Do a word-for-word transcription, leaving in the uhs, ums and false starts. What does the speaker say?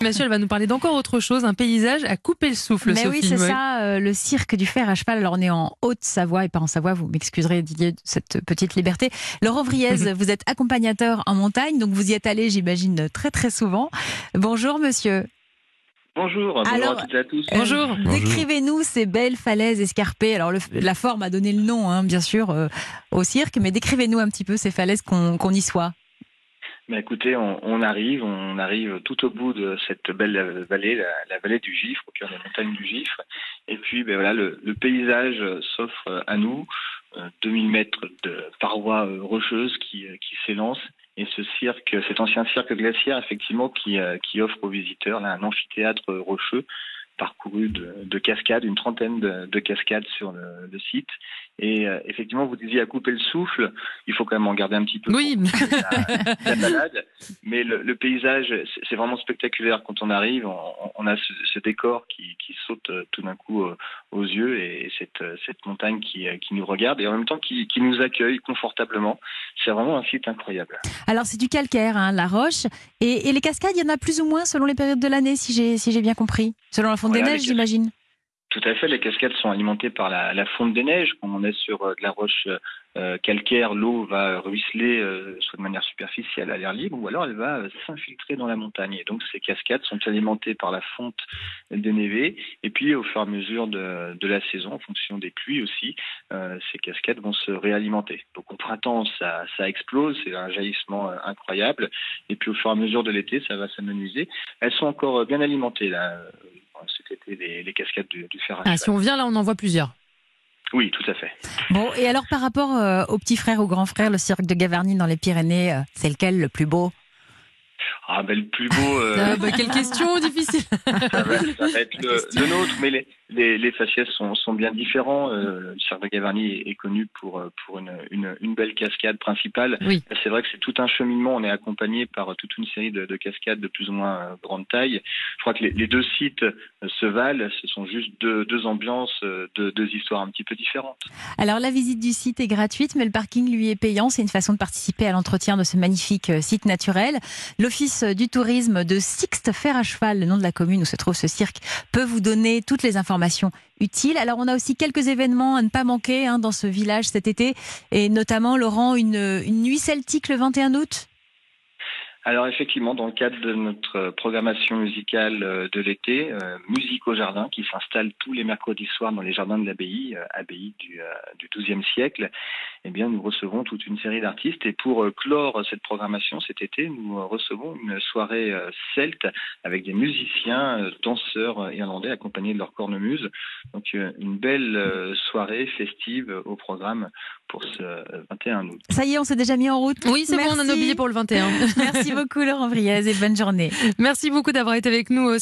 Mathieu, elle va nous parler d'encore autre chose, un paysage à couper le souffle. Mais Sophie. oui, c'est ouais. ça, euh, le cirque du fer à cheval. Alors, on est en Haute-Savoie et pas en Savoie. Vous m'excuserez, Didier, de cette petite liberté. Laurent Vriez, vous êtes accompagnateur en montagne, donc vous y êtes allé, j'imagine, très très souvent. Bonjour, monsieur. Bonjour, bonjour Alors, à toutes et à tous. Euh, Bonjour. Décrivez-nous ces belles falaises escarpées. Alors, le, la forme a donné le nom, hein, bien sûr, euh, au cirque, mais décrivez-nous un petit peu ces falaises qu'on qu'on y soit. Bah, écoutez, on, on arrive, on arrive tout au bout de cette belle vallée, la, la vallée du Gifre, au cœur des montagnes du Gifre. Et puis, ben voilà, le, le paysage s'offre à nous, euh, deux mille mètres de parois euh, rocheuses qui, euh, qui s'élancent. Et ce cirque, cet ancien cirque glaciaire, effectivement, qui, euh, qui offre aux visiteurs là, un amphithéâtre rocheux parcouru de, de cascades, une trentaine de, de cascades sur le, le site. Et euh, effectivement, vous disiez à couper le souffle, il faut quand même en garder un petit peu Oui. pour la, la balade. Mais le, le paysage, c'est, c'est vraiment spectaculaire. Quand on arrive, on, on a ce, ce décor qui, qui saute tout d'un coup euh, aux yeux et cette, cette montagne qui, qui nous regarde et en même temps qui, qui nous accueille confortablement. C'est vraiment un site incroyable. Alors, c'est du calcaire, hein, la roche. Et, et les cascades, il y en a plus ou moins selon les périodes de l'année, si j'ai si j'ai bien compris. Selon la fonte Voilà, des neiges, les j'imagine. Tout à fait, les cascades sont alimentées par la, la fonte des neiges. Quand on est sur euh, de la roche euh, calcaire, l'eau va ruisseler euh, soit de manière superficielle à l'air libre ou alors elle va euh, s'infiltrer dans la montagne. Et donc ces cascades sont alimentées par la fonte des névés. Et puis au fur et à mesure de, de la saison, en fonction des pluies aussi, euh, ces cascades vont se réalimenter. Donc au printemps, ça, ça explose, c'est un jaillissement euh, incroyable. Et puis au fur et à mesure de l'été, ça va s'amenuiser. Elles sont encore bien alimentées là. Cet été, les, les cascades du, du fer à Ah, cheval. si on vient là, on en voit plusieurs. Oui, tout à fait. Bon, et alors par rapport euh, au petit frère, au grand frère, le cirque de Gavarnie dans les Pyrénées, euh, c'est lequel le plus beau ? Ah ben le plus beau, euh, Ah, bah, quelle question difficile. ça, va, ça va être le, le nôtre, mais les, les, les faciès sont, sont bien différents. Euh, le cirque de Gavarnie est, est connu pour, pour une, une, une belle cascade principale. Oui. C'est vrai que c'est tout un cheminement. On est accompagné par toute une série de, de cascades de plus ou moins euh, grande taille. Je crois que les, les deux sites euh, se valent. Ce sont juste deux, deux ambiances, euh, deux, deux histoires un petit peu différentes. Alors la visite du site est gratuite, mais le parking lui est payant. C'est une façon de participer à l'entretien de ce magnifique euh, site naturel. L'Office du tourisme de Sixte Fer à Cheval, le nom de la commune où se trouve ce cirque, peut vous donner toutes les informations utiles. Alors on a aussi quelques événements à ne pas manquer hein, dans ce village cet été, et notamment, Laurent, une, une nuit celtique le vingt et un août. Alors effectivement, dans le cadre de notre programmation musicale de l'été, euh, Musique au jardin, qui s'installe tous les mercredis soirs dans les jardins de l'abbaye, euh, abbaye du, euh, du douzième siècle, eh bien nous recevons toute une série d'artistes. Et pour euh, clore cette programmation cet été, nous euh, recevons une soirée euh, celte avec des musiciens, euh, danseurs irlandais accompagnés de leur cornemuse. Donc euh, une belle euh, soirée festive euh, au programme pour ce euh, vingt et un août. Ça y est, on s'est déjà mis en route. Oui, c'est Merci. bon, on a nos billets pour le vingt et un. Merci beaucoup Laurent Vriez et bonne journée. Merci beaucoup d'avoir été avec nous.